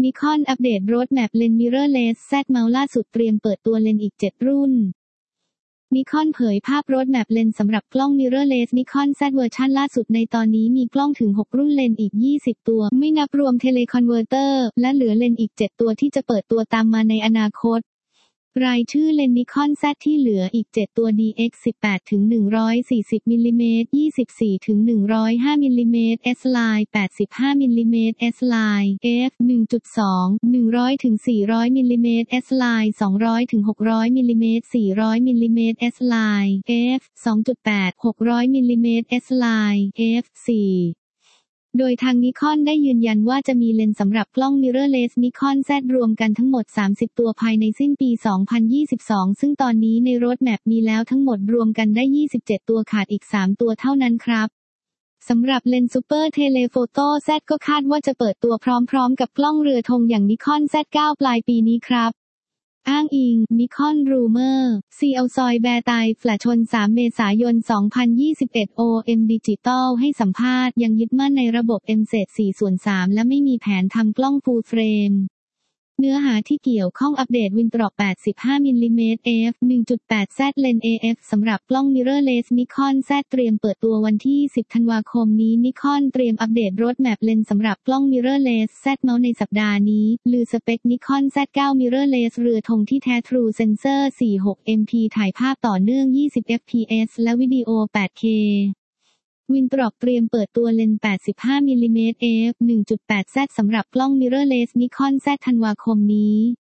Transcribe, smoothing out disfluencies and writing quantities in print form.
Nikon อัปเดตโรดแมปเลนส์ Mirrorless Z Mount ล่าสุดเตรียมเปิดตัวเลนส์อีก 7 รุ่น Nikon เผยภาพโรดแมปเลนส์สำหรับกล้อง Mirrorless Nikon Z เวอร์ชันล่าสุดในตอนนี้มีกล้องถึง 6 รุ่นเลนส์อีก 20 ตัวไม่นับรวม Teleconverter และเหลือเลนส์อีก 7 ตัวที่จะเปิดตัวตามมาในอนาคตรายชื่อเลนส์ Nikon Z ที่เหลืออีก 7 ตัว DX 18-140 มิลลิเมตร 24-105 มิลลิเมตร S-Line 85 มิลลิเมตร S-Line F 1.2 100-400 มิลลิเมตร S-Line 200-600 มิลลิเมตร 400 มิลลิเมตร S-Line F 2.8 600 มิลลิเมตร S-Line F 4โดยทาง Nikon ได้ยืนยันว่าจะมีเลนส์สำหรับกล้อง Mirrorless Nikon Z รวมกันทั้งหมด 30 ตัวภายในสิ้นปี 2022 ซึ่งตอนนี้ในโรดแมปมีแล้วทั้งหมดรวมกันได้ 27 ตัวขาดอีก 3 ตัวเท่านั้นครับสำหรับเลนส์ Super Telephoto Z ก็คาดว่าจะเปิดตัวพร้อมๆกับกล้องเรือธงอย่าง Nikon Z9 ปลายปีนี้ครับอ้างอิง Nikon Rumor Seoul แบร์ไตแฟลชชน 3 เมษายน 2021 OM Digital ให้สัมภาษณ์ยังยึดมั่นในระบบ M/4/3 และไม่มีแผนทำกล้อง Full Frame เนื้อหาที่เกี่ยวข้องอัปเดต Winthrop 85 มิลลิเมตร f 1.8 Z เลนส์ AF สำหรับกล้อง Mirrorless Nikon Z เตรียมเปิดตัววันที่ 10 ธันวาคมนี้ Nikon เตรียมอัปเดตโรดแมปเลนส์สำหรับกล้อง Mirrorless Z Mount ในสัปดาห์นี้ลือสเปค Nikon Z9 Mirrorless เรือธงที่แท้ True Sensor 46 MP ถ่ายภาพต่อเนื่อง 20 fps และวิดีโอ 8K Winthrop เตรียมเปิดตัวเลนส์ 85 มิลลิเมตร f 1.8 Z สำหรับกล้อง Mirrorless Nikon Z ธันวาคมนี้